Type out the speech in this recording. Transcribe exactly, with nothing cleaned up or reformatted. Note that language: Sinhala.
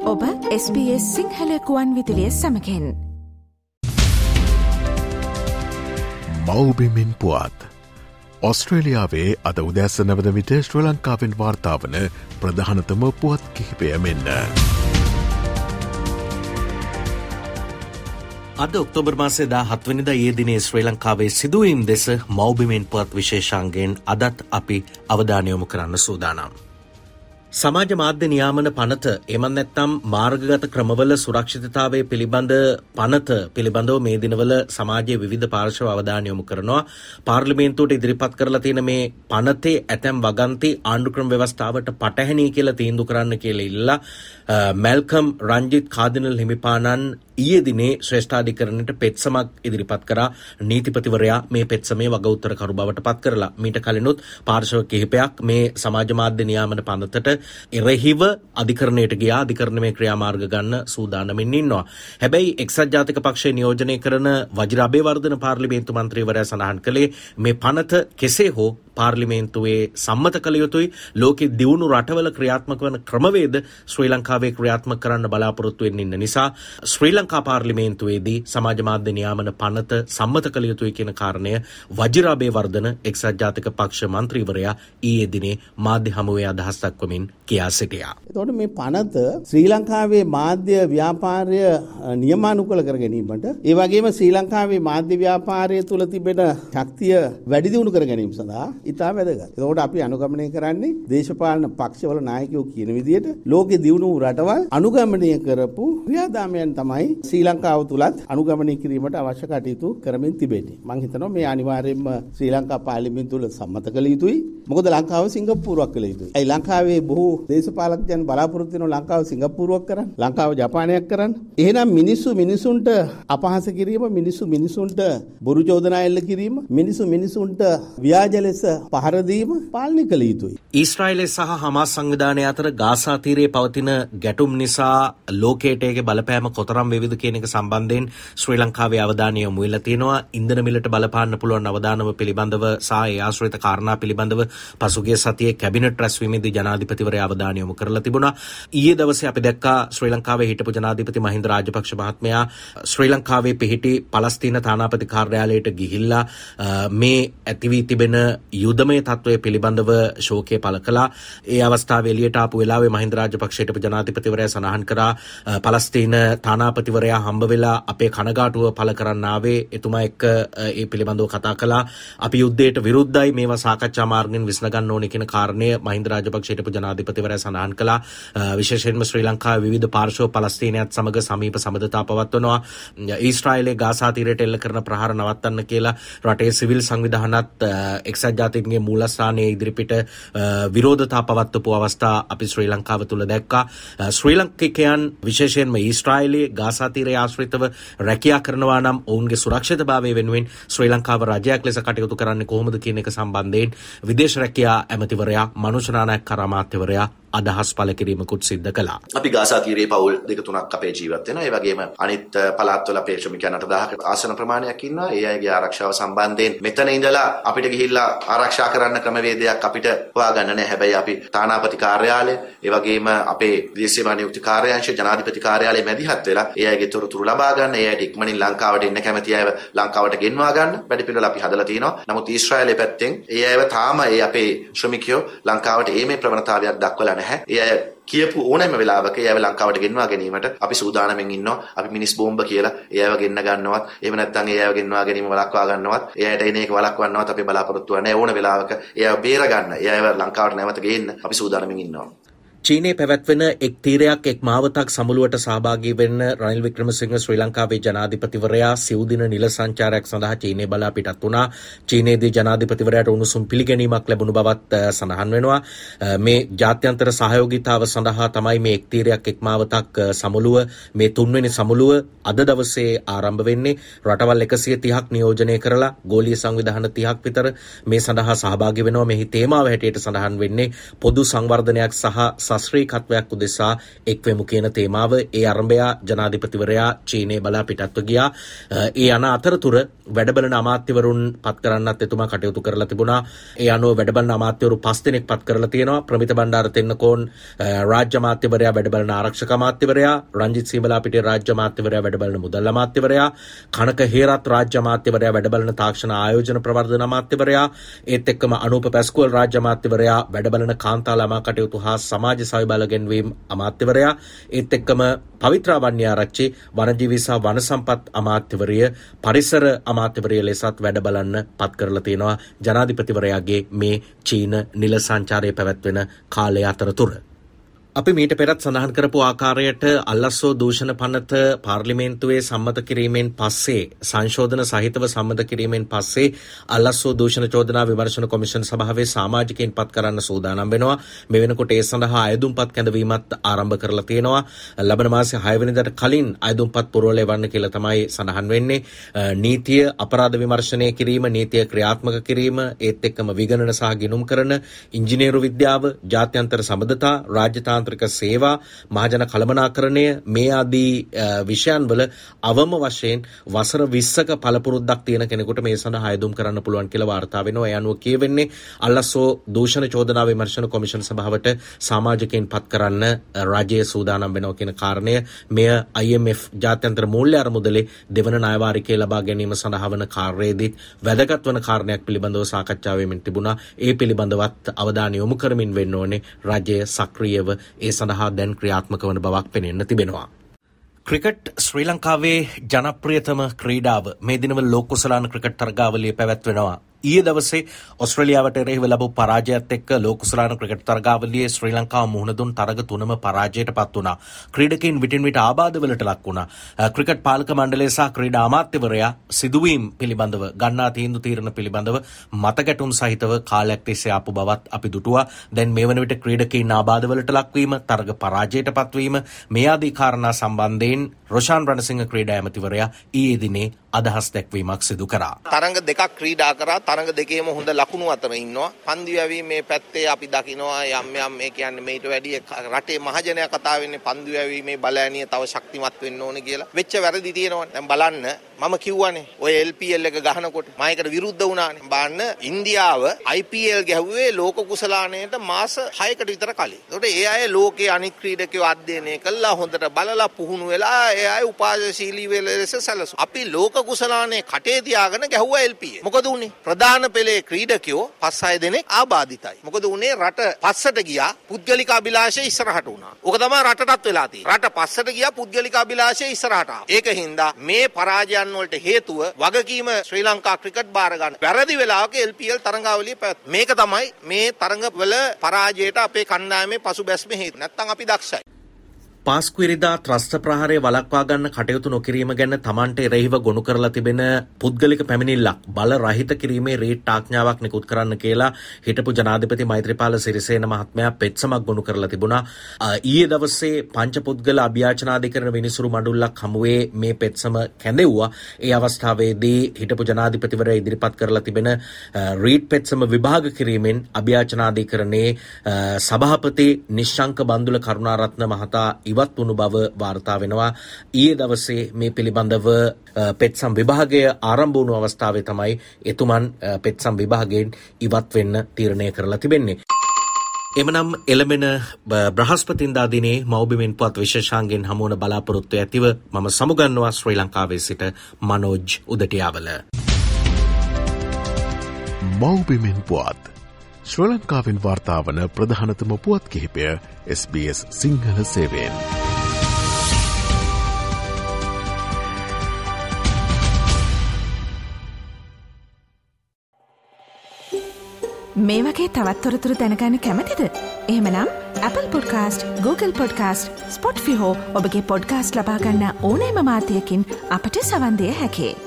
ඔබ එස් බී එස් සිංහල ගුවන් විදුලිය සමගින් මව්බිමින් පුවත් ඔස්ට්‍රේලියාවේ අද උදැස්ස නවද විට ශ්‍රී ලංකාවෙන් වාර්තාවන ප්‍රධානතම පුවත් කිහිපය මෙන්න. අද ඔක්තෝබර් මාසේ දාහත් වෙනිදා ඊයේ දිනේ ශ්‍රී ලංකාවේ සිදුවීම් දෙස මව්බිමින් පුවත් විශේෂාංගයෙන් අදත් අපි අවධානය යොමු කරන්න සූදානම්. සමාජ මාධ්‍ය නියාමන පනත එමන් නැත්නම් මාර්ගගත ක්‍රමවල සුරක්ෂිතතාවය පිළිබඳ පනත පිළිබඳව මේ දිනවල සමාජයේ විවිධ පාර්ශ්ව අවධානය යොමු කරනවා. පාර්ලිමේන්තුවට ඉදිරිපත් කරලා තියෙන මේ පනතේ ඇතැම් වගන්ති ආණ්ඩුක්‍රම ව්‍යවස්ථාවට පටහැනි කියලා තීන්දුව කරන්න කියලා ඉල්ලලා මැල්කම් රංජිත් කාදිනල් හිමිපාණන් ඊයේ දිනේ ශ්‍රේෂ්ඨාධිකරණයට පෙත්සමක් ඉදිරිපත් කරා. නීතිපතිවරයා මේ පෙත්සමේ වග උත්තරකරු බවට පත් කරලා මීට කලිනුත් පාර්ශ්ව කිහිපයක් මේ සමාජ මාධ්‍ය නියාමන පනතට එරෙහිව අධිකරණයට ගියා. අධිකරණ මේ ක්‍රියාමාර්ග ගන්න සූදානමින් ඉන්නවා. හැබැයි එක්සත් ජාතික පක්ෂය නියෝජනය කරන වජිර අබේවර්ධන පාර්ලිමේන්තු මන්ත්‍රීවරයා සඳහන් කළේ මේ පනත කෙසේ හෝ පාර්ලිමේන්තුවේ සම්මත කළ යුතුයි. ලෝකෙ දියුණු රටවල ක්‍රියාත්මක වන ක්‍රමවේද ශ්‍රී ලංකාවේ ක්‍රියාත්මක කරන්න බලාපොරොත්තු වෙන්න ඉන්න නිසා ශ්‍රී ලංකා පාර්ලිමේන්තුවේදී සමාජ මාධ්‍ය නියාමන පනත සම්මත කළ යුතුයි කියන කාරණය වජිර අබේවර්ධන එක්සත් ජාතික පක්ෂ මන්ත්‍රීවරයා ඊයේ දිනේ මාධ්‍ය හමුවේ අදහස් දක්වමින් කියා සිටියා. එතකොට මේ පනත ශ්‍රී ලංකාවේ මාධ්‍ය ව්‍යාපාරය නියමානුකූල කර ගැනීමට ඒ වගේම ශ්‍රී ලංකාවේ මාධ්‍ය ව්‍යාපාරය තුළ තිබෙන ශක්තිය වැඩි දියුණු කර ගැනීම සඳහා ඉතා වැදගත්. එතකොට අපි අනුගමනය කරන්නේ දේශපාලන පක්ෂවල නායකයෝ කියන විදිහට ලෝකෙ දියුණු රටවල් අනුගමනය කරපු ක්‍රියාදාමයන් තමයි ශ්‍රී ලංකාව තුලත් අනුගමනය කිරීමට අවශ්‍ය කටයුතු කරමින් තිබෙන්නේ. මම හිතනවා මේ අනිවාර්යයෙන්ම ශ්‍රී ලංකා පාර්ලිමේන්තුව තුල සම්මත කළ යුතුයි. මොකද ලංකාව සිංගප්පූරුවක් කළ යුතුයි. ඒ ලංකාවේ බොහෝ දේශපාලකයන් බලාපොරොත්තු වෙනවා ලංකාව සිංගප්පූරුවක් කරන්න, ලංකාව ජපානයක් කරන්න. එහෙනම් මිනිස්සු මිනිසුන්ට අපහාස කිරීම, මිනිස්සු මිනිසුන්ට බොරු චෝදනා එල්ල කිරීම, මිනිස්සු මිනිසුන්ට ව්‍යාජ ලෙස පහර දීම පාලනය කළ යුතුයි. ඊශ්‍රායලය සහ හමාස් සංවිධානය අතර ගාසා තීරයේ පවතින ගැටුම් නිසා ලෝකයට ඒකේ බලපෑම කොතරම් වේවිද කියන එක සම්බන්ධයෙන් ශ්‍රී ලංකාවේ අවධානය යොමු වෙලා තියෙනවා. ඉන්ධන මිලට බලපාන්න පුළුවන් අවදානම පිළිබඳව සහ ඒ ආශ්‍රිත කාරණා පිළිබඳව පසුගිය සතියේ කැබිනට් රැස්වීමේදී ජනාධිපතිවරයා අවධානය යොමු කරලා තිබුණා. ඊයේ දවසේ අපි දැක්කා ශ්‍රී ලංකාවේ හිටපු ජනාධිපති මහින්ද රාජපක්ෂ මහත්මයා ශ්‍රී ලංකාවේ පිහිටි පලස්තීන තානාපති කාර්යාලයට ගිහිල්ලා මේ ඇති වී තිබෙන යුදමය තත්ත්වය පිළිබඳව ශෝකය පළ කළා. ඒ අවස්ථාවේ එළියට ආපු වෙලාවේ මහින්ද රාජපක්ෂ හිටපු ජනාධිපතිවරයා සඳහන් කරා පලස්තීන තානාපතිවරයා හම්බ වෙලා අපේ කනගාටුව පළ කරන්න ආවේ එතුමා එක්ක ඒ පිළිබඳව කතා කළා. අපි යුද්ධයට විරුද්ධයි, මේවා සාකච්ඡා මාර්ගයෙන් විසඳගන්න ඕනේ කියන කාරණය මහින්ද රාජපක්ෂ හිටපු ජනාධිපතිවරයා සඳහන් කළා. විශේෂයෙන්ම ශ්‍රී ලංකාවේ විවිධ පාර්ශ්ව පලස්තීනයත් සමග සමීප සබඳතා පවත්වනවා. ඊශ්‍රායලයේ ගාසා තීරයට එල්ල කරන ප්‍රහාර නවත්තන්න කියලා රටේ සිවිල් සංවිධානත් එක්සත් ජාතීන්ගේ මූලස්ථානයේ ඉදිරිපිට විරෝධතා පවත්වපු අවස්ථා අපි ශ්‍රී ලංකාව තුළ දැක්කා. ශ්‍රී ලංකිකයන් විශේෂයෙන්ම ඊශ්‍රායලයේ ගාසා තීරයේ ආශ්‍රිතව රැකියා කරනවා නම් ඔවුන්ගේ සුරක්ෂිතභාවය වෙනුවෙන් ශ්‍රී ලංකාව රජයක් ලෙස කටයුතු කරන්නේ කොහොමද කියන එක සම්බන්ධයෙන් විදේශ රැකියා ඇමතිවරයා මනුෂ නානායක අමාත්‍යවරයා අදහස් පළ කිරීමකුත් සිද්ධ කළා. අපි ගාසා තීරයේ පවුල් දෙක තුනක් අපේ ජීවත් වෙනවා. ඒ වගේම අනිත් පළාත්වල අපේ ශ්‍රමිකයන් අට දහසක ආසන ප්‍රමාණයක් ඉන්නවා. ඒ අයගේ ආරක්ෂාව සම්බන්ධයෙන් මෙතන ඉඳලා අපිට ගිහිල්ලා ආරක්ෂා කරන්න ක්‍රමවේදයක් අපිට හොයාගන්න නැහැ. හැබැයි අපි තානාපති කාර්යාලය, ඒ වගේම අපේ විදේශ සේවා නියුක්ති කාර්යාංශ, ජනාධිපති කාර්යාලය මැදිහත් වෙලා ඒ අයගේ තොරතුරු ලබා ගන්න, ඒ අයට ඉක්මනින් ලංකාවට එන්න කැමති අයව ලංකාවට ගෙන්වා ගන්න වැඩපිළිවෙල අපි හදලා තිනවා. නමුත් ඊශ්‍රායලයේ පැත්තෙන් ඒ අයව තාම ඒ අපේ ශ්‍රමිකයෝ ලංකාවට ඒමේ ප්‍රවණතාවයක් දක්වලා නැහැ. ඒ අය කියපු ඕනෑම වෙලාවක ඒ අය ලංකාවට ගෙන්වා ගැනීමට අපි සූදානම්ෙන් ඉන්නවා. අපි මිනිස් බෝම්බ කියලා ඒ අයව ගෙන්න ගන්නවත්, එහෙම නැත්නම් ඒ අයව ගෙන්වා ගැනීම වළක්වා ගන්නවත්, ඒ අයට එන එක වළක්වන්නවත් අපි බලාපොරොත්තු වෙන්නේ ඕන වෙලාවක ඒ අය බේර ගන්න, ඒ අයව ලංකාවට නැවත ගේන්න අපි සූදානම්ෙන් ඉන්නවා. චීනයේ පැවැත්වෙන එක් තීරයක් එක් මාවතක් සමුළුවට සහභාගී වෙන්න රනිල් වික්‍රමසිංහ ශ්‍රී ලංකාවේ ජනාධිපතිවරයා සිව්දින නිල සංචාරයක් සඳහා චීනය බලා පිටත් වුණා. චීනයේදී ජනාධිපතිවරයාට උණුසුම් පිළිගැනීමක් ලැබුණු බවත් සඳහන් වෙනවා. මේ ජාත්‍යන්තර සහයෝගීතාව සඳහා තමයි මේ එක් තීරයක් එක් මාවතක් සමුළුව, මේ තුන්වෙනි සමුළුව අද දවසේ ආරම්භ වෙන්නේ. රටවල් එකසිය තිහක් නියෝජනය කරලා ගෝලීය සංවිධාන තිහක් විතර මේ සඳහා සහභාගී වෙනවා. මෙහි තේමාව හැටියට සඳහන් වෙන්නේ පොදු සංවර්ධනයක් සහ සශ්‍රීකත්වයක් උදෙසා එක්වෙමු කියන තේමාව. ඒ අරඹය ජනාධිපතිවරයා චීනයේ බලා පිටත්ව ගියා. ඒ යන අතරතුර වැඩබලන අමාත්‍යවරුන් පත් කරන්නත් එතුමා කටයුතු කරලා තිබුණා. ඒ අනුව වැඩබලන අමාත්‍යවරු පස් දෙනෙක් පත් කරලා තියෙනවා. ප්‍රමිත බණ්ඩාර තෙන්නකෝන් රාජ්‍ය අමාත්‍යවරයා, වැඩබලන ආරක්ෂක අමාත්‍යවරයා, රංජිත් සීමලාපිටිය රාජ්‍ය අමාත්‍යවරයා, වැඩබලන මුදල් අමාත්‍යවරයා, කනක හේරත් රාජ්‍ය අමාත්‍යවරයා, වැඩබලන තාක්ෂණ ආයෝජන ප්‍රවර්ධන අමාත්‍යවරයා, ඒත් එක්කම අනූප පැස්කුවල් රාජ්‍ය අමාත්‍යවරයා, වැඩබලන කාන්තා ළමා කටයුතු හා සමාජ සවි බලගෙන්වීම අමාත්‍යවරයා, ඒත් එක්කම පවිත්‍රා වන්‍යාරච්චි වනජීවී සහ වන සම්පත් අමාත්‍යවරිය, පරිසර අමාත්‍යවරිය ලෙසත් වැඩ බලන්න පත් කරලා තියෙනවා ජනාධිපතිවරයාගේ මේ චීන නිල සංචාරය පැවැත්වෙන කාලය අතරතුර. අපි මීට පෙරත් සඳහන් කරපු ආකාරයට අල්ලස්සෝ දූෂණ පනත පාර්ලිමේන්තුවේ සම්මත කිරීමෙන් පස්සේ, සංශෝධන සහිතව සම්මත කිරීමෙන් පස්සේ අල්ලස්සෝ දූෂණ චෝදනා විමර්ශන කොමිෂන් සභාවේ සමාජිකයින් පත් කරන්න සූදානම් වෙනවා. මේ වෙනකොට ඒ සඳහා අයදුම්පත් කැඳවීමත් ආරම්භ කරලා තියෙනවා. ලබන මාසේ හය වෙනිදාට කලින් අයදුම්පත් පුරවල එවන්න කියලා තමයි සඳහන් වෙන්නේ. නීතිය අපරාධ විමර්ශනය කිරීම, නීතිය ක්‍රියාත්මක කිරීම, ඒත් එක්කම විගණන සහ ගිණුම් කරන, ඉංජිනේරු විද්‍යාව, ජාත්‍යන්තර සබඳතා, රාජ්‍ය සේවා, මහජන කළමනාකරණය, මේ ආදී විෂයන් වල අවම වශයෙන් වසර විස්සක පළපුරුද්දක් තියෙන කෙනෙකුට මේ සඳහා අයදුම් කරන්න පුළුවන් කියලා වාර්තා වෙනවා. ඒ අනුව කියවෙන්නේ අල්ලස්සෝ දූෂණ චෝදනා විමර්ශන කොමිෂන් සභාවට සමාජිකයින් පත් කරන්න රාජ්‍ය සූදානම් වෙනවා කියන කාරණය මෙය I M F ජාත්‍යන්තර මූල්‍ය අරමුදලේ දෙවන ණය වාරිකය ලබා ගැනීම සඳහා වන කාර්යයේදී වැදගත් වන කාරණයක් පිළිබඳව සාකච්ඡා වෙමින් තිබුණා. ඒ පිළිබඳවත් අවධානය යොමු කරමින් වෙන්න ඕනේ. රාජ්‍ය සක්‍රියව ඒ සඳහා දැන් ක්‍රියාත්මක වන බවක් පෙනෙන්න තිබෙනවා. ක්‍රිකට් ශ්‍රී ලංකාවේ ජනප්‍රියතම ක්‍රීඩාව. මේ දිනවල ලෝක කුසලාන ක්‍රිකට් තරගාවලිය පැවැත්වෙනවා. ඊයේ දවසේ ඔස්ට්‍රේලියාවට එරෙහිව ලැබු පරාජයත් එක්ක ලෝක කුසලාන ක්‍රිකට් තරගාවලියේ ශ්‍රී ලංකාව මුහුණ දුන් තරග තුනම පරාජයට පත් වුණා. ක්‍රීඩකයින් විටින් විට ආබාධවලට ලක් වුණා. ක්‍රිකට් පාලක මණ්ඩලය සහ ක්‍රීඩා අමාත්‍යවරයා සිදුවීම් පිළිබඳව, ගන්නා තීන්දුව තීරණ පිළිබඳව මතගැටුම් සහිතව කාලයක් තිස්සේ ආපු බවත් අපි දුටුවා. දැන් මේ වන විට ක්‍රීඩකයින් ආබාධවලට ලක්වීම, තරග පරාජයට පත්වීම, මේ ආදී කාරණා සම්බන්ධයෙන් රොෂාන් රණසිංහ ක්‍රීඩා ඇමතිවරයා ඊයේ දිනේ අදහස් දැක්වීමක් සිදු කරා. තරඟ දෙකක් ක්‍රීඩා කරා. තරඟ දෙකේම හොඳ ලකුණු අතර ඉන්නවා. පන්දු යැවීම මේ පැත්තේ අපි දකිනවා යම් යම් මේ කියන්නේ මේට වැඩි රටේ මහජනයා කතා වෙන්නේ පන්දු යැවීමේ බලෑනිය තව ශක්තිමත් වෙන්න ඕනේ කියලා. වෙච්ච වැරදි තියෙනවා. දැන් බලන්න මම කිව්වනේ ඔය L P L එක ගහනකොට මම ඒකට විරුද්ධ වුණානේ. බලන්න ඉන්දියාව I P L ගැහුවේ ලෝක කුසලානයට මාස හයකට විතර කලින්. ඒකට ඒ අය ලෝකයේ අනික් ක්‍රීඩකයෝ අධ්‍යයනය කළා, හොඳට බලලා පුහුණු වෙලා ඒ අය උපාධිශීලී වෙලෙස සැලසුවා. අපි ලෝක කුසලානේ කටේ තියාගෙන ගැහුවා L P L. මොකද උනේ? ප්‍රධාන පෙළේ ක්‍රීඩකයෝ පස් හය දෙනෙක් ආබාධිතයි. මොකද උනේ? රට පස්සට ගියා, පුද්ගලික අභිලාෂය ඉස්සරහට වුණා. ඕක තමයි රටටත් වෙලා තියෙන්නේ. රට පස්සට ගියා, පුද්ගලික අභිලාෂය ඉස්සරහට ආවා. ඒක හින්දා මේ පරාජයන් වලට හේතුව වගකීම ශ්‍රී ලංකා ක්‍රිකට් බාර ගන්න. වැරදි වෙලාවක L P L තරඟාවලිය පැවැත්. මේක තමයි මේ තරඟවල පරාජයට අපේ කණ්ඩායමේ පසුබැස්ම හේතුව. නැත්තම් අපි දක්ෂයි. පාස්කුවිරිදා ත්‍රස්ත ප්‍රහාරය වළක්වා ගන්න කටයුතු නොකිරීම ගැන තමන්ට එරෙහිව ගොනු කරලා තිබෙන පුද්ගලික පැමිණිල්ලක් බල රහිත කිරීමේ රීට් ආඥාවක් නිකුත් කරන්න කියලා හිටපු ජනාධිපති මෛත්‍රීපාල සිරිසේන මහත්මයා පෙත්සමක් ගොනු කරලා තිබුණා. ඊයේ දවසේ පංචපුද්ගල අභියාචනාධිකරණ විනිසුරු මඩුල්ලක් හමුවේ මේ පෙත්සම කැඳෙව්වා. ඒ අවස්ථාවේදී හිටපු ජනාධිපතිවරයා ඉදිරිපත් කරලා තිබෙන රීට් පෙත්සම විභාග කිරීමෙන් අභියාචනාධිකරණයේ සභාපති නිශ්ශංක බන්දුල කරුණාරත්න මහතා ඉවත් වුණු බව වාර්තා වෙනවා. ඊයේ දවසේ මේ පිළිබඳව පෙත්සම් විභාගය ආරම්භ වුණු අවස්ථාවේ තමයි එතුමන් පෙත්සම් විභාගයෙන් ඉවත් වෙන්න තීරණය කරලා තිබෙන්නේ. එමනම් එළඹෙන බ්‍රහස්පතින්දා දිනේ මව්බිමෙන් පුවත් විශේෂාංගෙන් හමුවන බලාපොරොත්තු ඇතිව මම සමුගන්නවා ශ්‍රී ලංකාවේ සිට මනෝජ් උදටියාවල. මව්බිමෙන් පුවත් ශ්‍රී ලංකාවෙන් වාර්තාවන ප්‍රධානතම පුවත් කිහිපය S B S සිංහල සේවයෙන්. මේ වගේ තවත් තොරතුරු දැනගන්න කැමතිද? එහෙමනම් Apple Podcast, Google Podcast, Spotify හෝ ඔබගේ පොඩ්කාස්ට් ලබා ගන්න ඕනෑම මාධ්‍යයකින් අපට සවන් දිය හැකියි.